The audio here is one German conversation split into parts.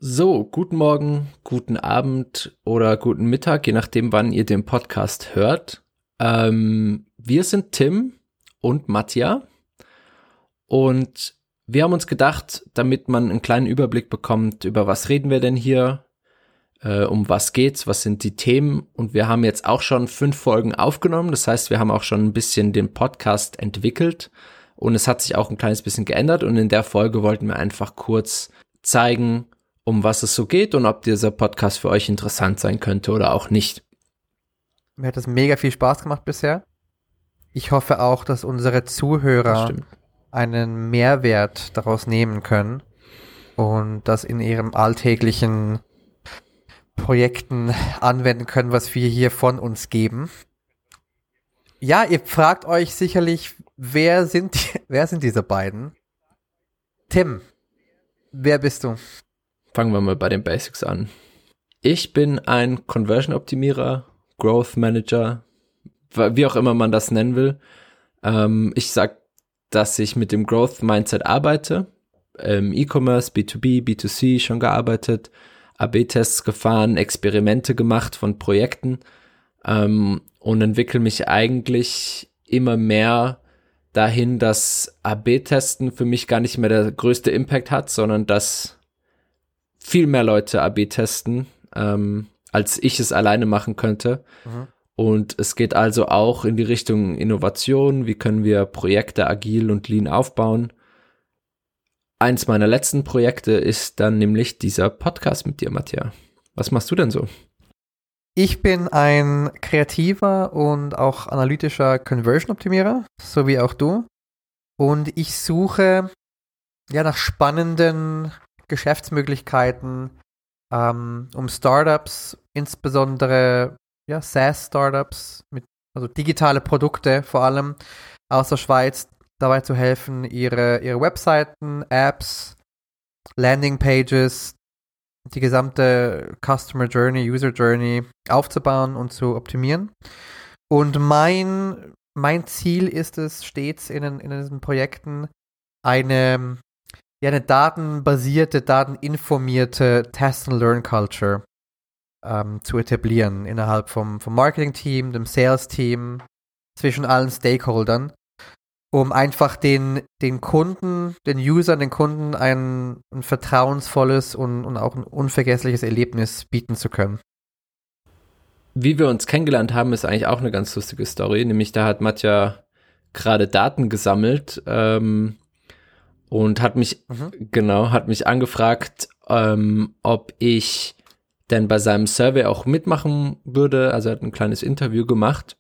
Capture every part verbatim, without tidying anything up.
So, guten Morgen, guten Abend oder guten Mittag, je nachdem, wann ihr den Podcast hört. Ähm, wir sind Tim und Matja und wir haben uns gedacht, damit man einen kleinen Überblick bekommt, über was reden wir denn hier, äh, um was geht's, was sind die Themen, und wir haben jetzt auch schon fünf Folgen aufgenommen, das heißt, wir haben auch schon ein bisschen den Podcast entwickelt und es hat sich auch ein kleines bisschen geändert, und in der Folge wollten wir einfach kurz zeigen, um was es so geht und ob dieser Podcast für euch interessant sein könnte oder auch nicht. Mir hat es mega viel Spaß gemacht bisher. Ich hoffe auch, dass unsere Zuhörer einen Mehrwert daraus nehmen können und das in ihren alltäglichen Projekten anwenden können, was wir hier von uns geben. Ja, ihr fragt euch sicherlich, wer sind, die, wer sind diese beiden? Tim, wer bist du? Fangen wir mal bei den Basics an. Ich bin ein Conversion-Optimierer, Growth Manager, wie auch immer man das nennen will. Ähm, ich sag, dass ich mit dem Growth-Mindset arbeite. Ähm, E-Commerce, B zwei B, B zwei C schon gearbeitet, A B-Tests gefahren, Experimente gemacht von Projekten ähm, und entwickle mich eigentlich immer mehr dahin, dass A B-Testen für mich gar nicht mehr der größte Impact hat, sondern dass viel mehr Leute A B testen, ähm, als ich es alleine machen könnte. Mhm. Und es geht also auch in die Richtung Innovation. Wie können wir Projekte agil und lean aufbauen? Eins meiner letzten Projekte ist dann nämlich dieser Podcast mit dir, Matja. Was machst du denn so? Ich bin ein kreativer und auch analytischer Conversion-Optimierer, so wie auch du. Und ich suche ja nach spannenden Geschäftsmöglichkeiten, ähm, um Startups, insbesondere ja, SaaS-Startups, mit, also digitale Produkte vor allem aus der Schweiz, dabei zu helfen, ihre, ihre Webseiten, Apps, Landingpages, die gesamte Customer Journey, User Journey aufzubauen und zu optimieren. Und mein, mein Ziel ist es stets in, in diesen Projekten, eine ja, eine datenbasierte, dateninformierte Test-and-Learn-Culture ähm, zu etablieren innerhalb vom, vom Marketing-Team, dem Sales-Team, zwischen allen Stakeholdern, um einfach den, den Kunden, den Usern, den Kunden ein, ein vertrauensvolles und, und auch ein unvergessliches Erlebnis bieten zu können. Wie wir uns kennengelernt haben, ist eigentlich auch eine ganz lustige Story, nämlich da hat Matja gerade Daten gesammelt, ähm, und hat mich, mhm. genau, hat mich angefragt, ähm, ob ich denn bei seinem Survey auch mitmachen würde. Also er hat ein kleines Interview gemacht.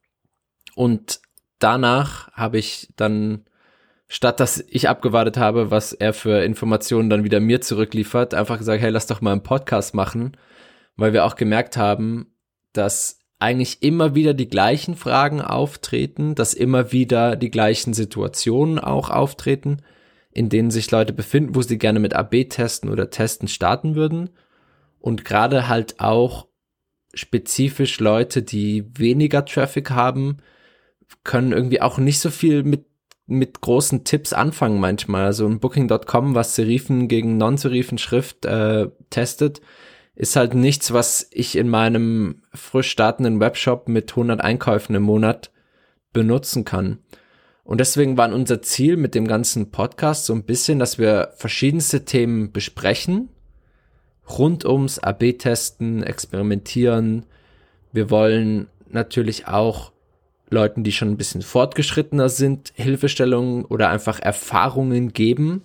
Und danach habe ich dann, statt dass ich abgewartet habe, was er für Informationen dann wieder mir zurückliefert, einfach gesagt, hey, lass doch mal einen Podcast machen, weil wir auch gemerkt haben, dass eigentlich immer wieder die gleichen Fragen auftreten, dass immer wieder die gleichen Situationen auch auftreten, in denen sich Leute befinden, wo sie gerne mit A B-Testen oder Testen starten würden. Und gerade halt auch spezifisch Leute, die weniger Traffic haben, können irgendwie auch nicht so viel mit, mit großen Tipps anfangen manchmal. Also ein Booking Punkt com, was Serifen gegen Non-Serifen-Schrift äh, testet, ist halt nichts, was ich in meinem frisch startenden Webshop mit hundert Einkäufen im Monat benutzen kann. Und deswegen war unser Ziel mit dem ganzen Podcast so ein bisschen, dass wir verschiedenste Themen besprechen, rund ums A B-Testen, Experimentieren. Wir wollen natürlich auch Leuten, die schon ein bisschen fortgeschrittener sind, Hilfestellungen oder einfach Erfahrungen geben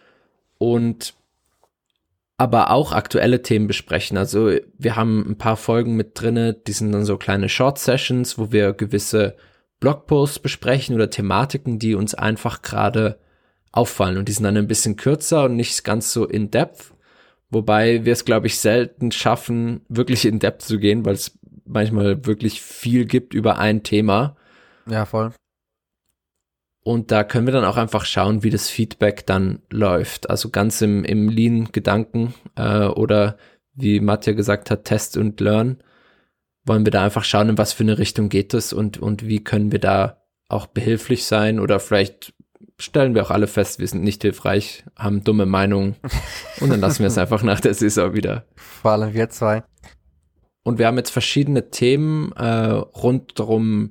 und aber auch aktuelle Themen besprechen. Also wir haben ein paar Folgen mit drinne, die sind dann so kleine Short-Sessions, wo wir gewisse Blogposts besprechen oder Thematiken, die uns einfach gerade auffallen. Und die sind dann ein bisschen kürzer und nicht ganz so in-depth. Wobei wir es, glaube ich, selten schaffen, wirklich in-depth zu gehen, weil es manchmal wirklich viel gibt über ein Thema. Ja, voll. Und da können wir dann auch einfach schauen, wie das Feedback dann läuft. Also ganz im, im Lean-Gedanken äh, oder wie Matja gesagt hat, Test und Learn. Wollen wir da einfach schauen, in was für eine Richtung geht es und, und wie können wir da auch behilflich sein oder vielleicht stellen wir auch alle fest, wir sind nicht hilfreich, haben dumme Meinungen und dann lassen wir es einfach nach der Saison wieder. Vor allem wir zwei. Und wir haben jetzt verschiedene Themen äh, rundherum,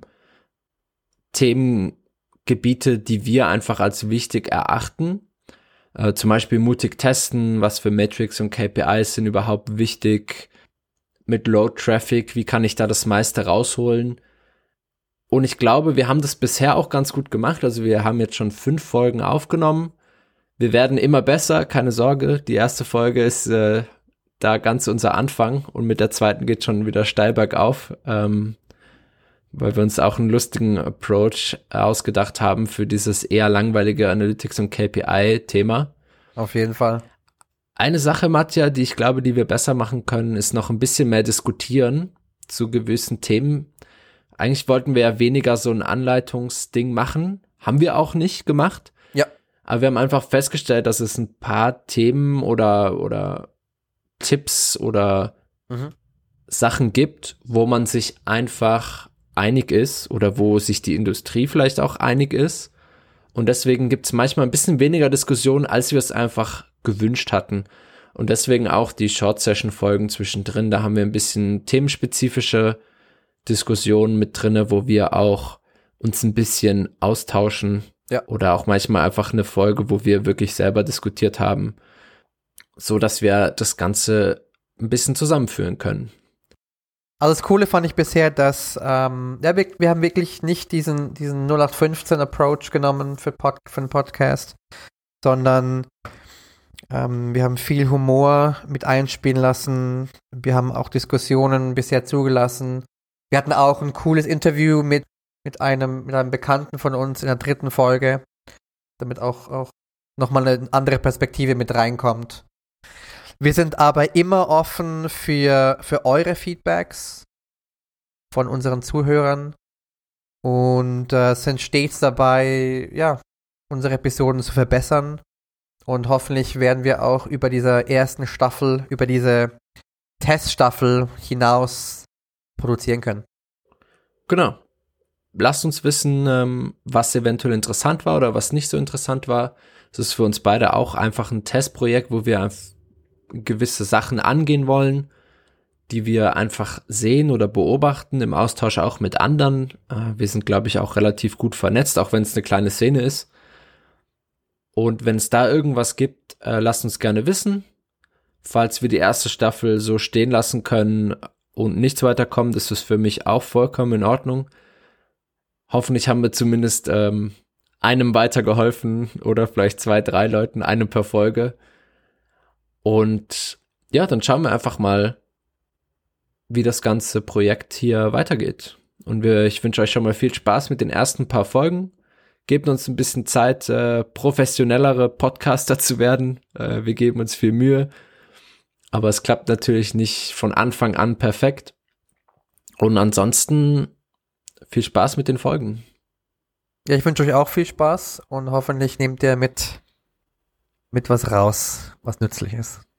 Themengebiete, die wir einfach als wichtig erachten. Äh, zum Beispiel mutig testen, was für Metrics und K P Is sind überhaupt wichtig. Mit Low Traffic, wie kann ich da das meiste rausholen? Und ich glaube, wir haben das bisher auch ganz gut gemacht. Also wir haben jetzt schon fünf Folgen aufgenommen. Wir werden immer besser, keine Sorge. Die erste Folge ist äh, da ganz unser Anfang und mit der zweiten geht schon wieder steil bergauf, ähm, weil wir uns auch einen lustigen Approach ausgedacht haben für dieses eher langweilige Analytics- und K P I-Thema. Auf jeden Fall. Eine Sache, Matja, die ich glaube, die wir besser machen können, ist noch ein bisschen mehr diskutieren zu gewissen Themen. Eigentlich wollten wir ja weniger so ein Anleitungsding machen. Haben wir auch nicht gemacht. Ja. Aber wir haben einfach festgestellt, dass es ein paar Themen oder, oder Tipps oder mhm. Sachen gibt, wo man sich einfach einig ist oder wo sich die Industrie vielleicht auch einig ist. Und deswegen gibt es manchmal ein bisschen weniger Diskussion, als wir es einfach gewünscht hatten. Und deswegen auch die Short-Session-Folgen zwischendrin. Da haben wir ein bisschen themenspezifische Diskussionen mit drinne, wo wir auch uns ein bisschen austauschen. Ja. Oder auch manchmal einfach eine Folge, wo wir wirklich selber diskutiert haben, so dass wir das Ganze ein bisschen zusammenführen können. Also das Coole fand ich bisher, dass ähm, ja, wir, wir haben wirklich nicht diesen, diesen null acht fünfzehn Approach genommen für, Pod, für einen Podcast, sondern ähm, wir haben viel Humor mit einspielen lassen. Wir haben auch Diskussionen bisher zugelassen. Wir hatten auch ein cooles Interview mit, mit, einem, mit einem Bekannten von uns in der dritten Folge, damit auch, auch nochmal eine andere Perspektive mit reinkommt. Wir sind aber immer offen für, für eure Feedbacks von unseren Zuhörern und äh, sind stets dabei, ja, unsere Episoden zu verbessern. Und hoffentlich werden wir auch über diese ersten Staffel, über diese Teststaffel hinaus produzieren können. Genau. Lasst uns wissen, ähm, was eventuell interessant war oder was nicht so interessant war. Es ist für uns beide auch einfach ein Testprojekt, wo wir einfach gewisse Sachen angehen wollen, die wir einfach sehen oder beobachten, im Austausch auch mit anderen. Äh, wir sind, glaube ich, auch relativ gut vernetzt, auch wenn es eine kleine Szene ist. Und wenn es da irgendwas gibt, äh, lasst uns gerne wissen. Falls wir die erste Staffel so stehen lassen können und nichts weiterkommt, ist es für mich auch vollkommen in Ordnung. Hoffentlich haben wir zumindest ähm, einem weitergeholfen oder vielleicht zwei, drei Leuten, einem per Folge. Und ja, dann schauen wir einfach mal, wie das ganze Projekt hier weitergeht. Und wir, ich wünsche euch schon mal viel Spaß mit den ersten paar Folgen. Gebt uns ein bisschen Zeit, äh, professionellere Podcaster zu werden. Äh, wir geben uns viel Mühe. Aber es klappt natürlich nicht von Anfang an perfekt. Und ansonsten viel Spaß mit den Folgen. Ja, ich wünsche euch auch viel Spaß und hoffentlich nehmt ihr mit, mit was raus, was nützlich ist.